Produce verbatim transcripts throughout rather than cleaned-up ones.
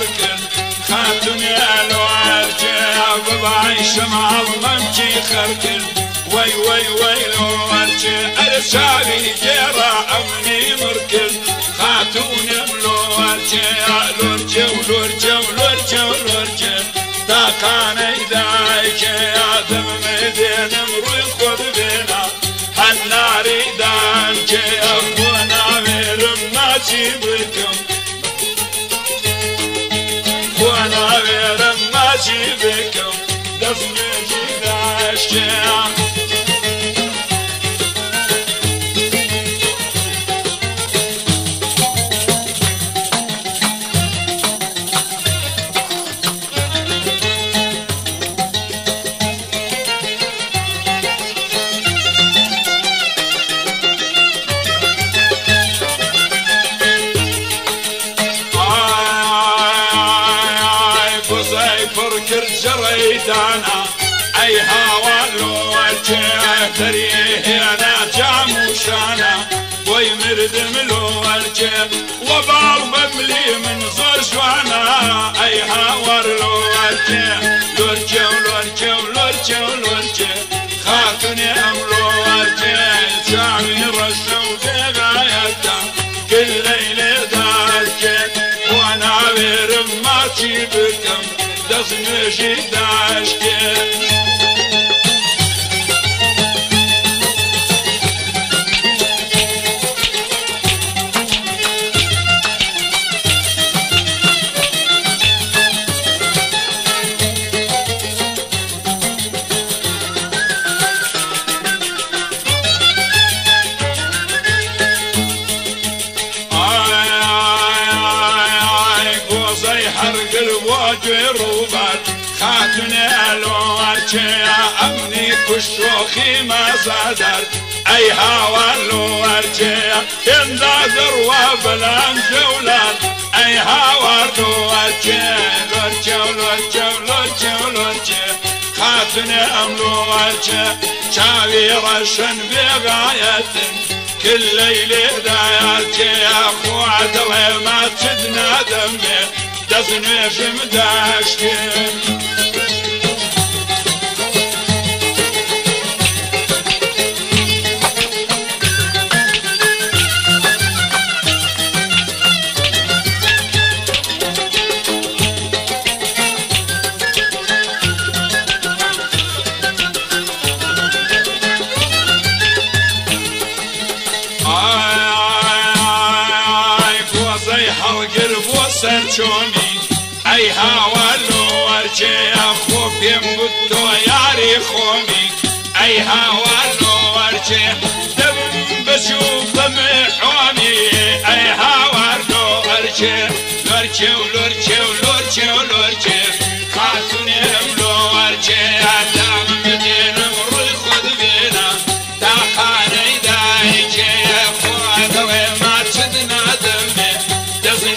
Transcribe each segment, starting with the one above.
خركن خاتوني الوارجي بضاعي شمال ممشي خركن وي وي وي الوارجي ارشابي جيرا امني مركن خاتوني الوارجي الورجي والورجي والورجي والورجي تاقاني دايك يا دم مدين مروي خذ بينا الناري دانك أخونا ميرم ماشي بكم أخونا ميرم ماشي بكم دفني جداشك فركر جريدانا اي هوالو الجيه تريه انا جاموشانا ويمرد ملو الجيه وبال بملي من زرجوانا اي هوالو الجيه لورجي ولورجي ولورجي ولورجي خاتني املو الجيه جامي رشو بغايتا كل ليلة دارجي وانا بيرم ماشي بكم دفن جداشك حرق الواجه روبات خاتني الوارجي امني كشوخي ما زادر اي هوا الوارجي اندازر وبلان جولان اي هوا الوارجي لورجي ولورجي ولورجي ولورجي خاتني ام الوارجي شاوي رشن بغاية كل ليلة دايرتي اخو عدوي ما تدنا دمي دزني جمداشكي سرچونی ای هوالو ورچه خوب بودو یاری خومی ای هوالو ورچه دم بشوفم حومی ای هوالو ورچه لورچه ولورچه ولورچه ولورچه خاتونی املو ورچه دم مدینم روی خود بینا تاقانی دایچه خود و ما چدنا دمه دزنی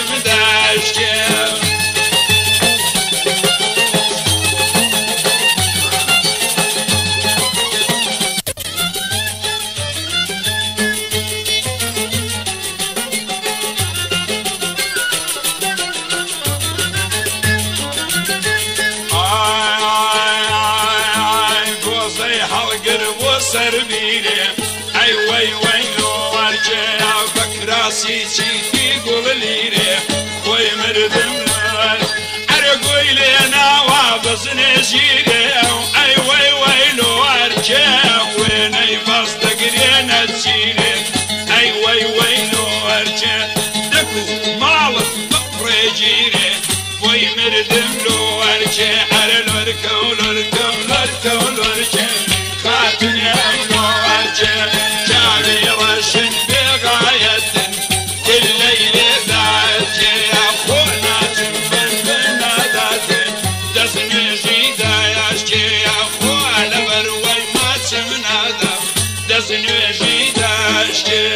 سربيلي اي وي وي لو ارجع فكراسي تشيتي قول لي خوي مردم ارقوي لي انا وابس نجيلي اي وي وي لو ارجع وين اي فاصل قرينا تشيلي اي وي وي لو ارجع دكو مالك بقري جيلي خوي مردم لو ارجع على الوركه والوركه والوركه والوركه خاتني أمنو أرجع جابي رشن بغاية كل ليلة دارجي أخونا تنبن بناداتي دزني جيدا ياشكي أخوانا بروي ما تمنادا دزني جيدا ياشكي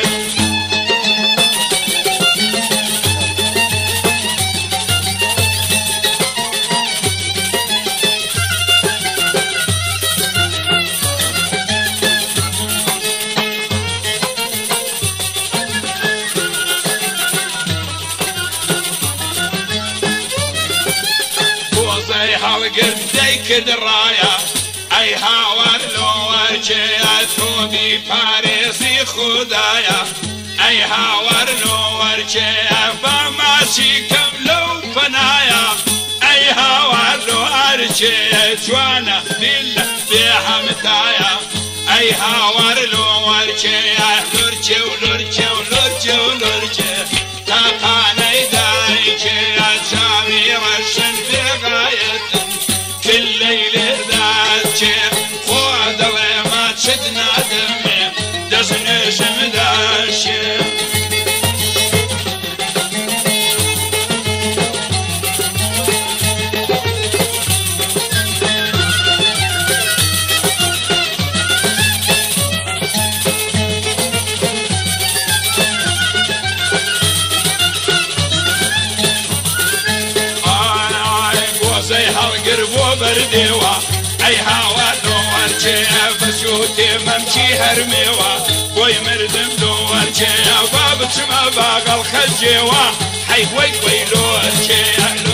هەڵگردەی کرد ڕایە ئەی هاوار لۆوەرجێە تۆبی پارێزی خوددایە ئەی هاوار لۆوەرجێە بەماچی کەم لەو پەنایە ئەی هاوار لۆوەرجێە جوانە دیل بێ هەمتایە ئەی هاوار لۆوەرجێە لورجێ و لورجێ و لورجێ و لورجێ تاقانەی دایکێە چاوی ڕەشن بێغایەتن کلەی لێداچێ خۆ دەڵێ ماچت نادەمێ دەستنێژم داشێ بردێوە ئەی هاوار لۆوەرجێە بەسووتێ مەمچی هەرمێوە بۆی مردم لۆوەرجێە با بچمە باگەڵ خەجێوە حەی وەی وەی لۆرجێە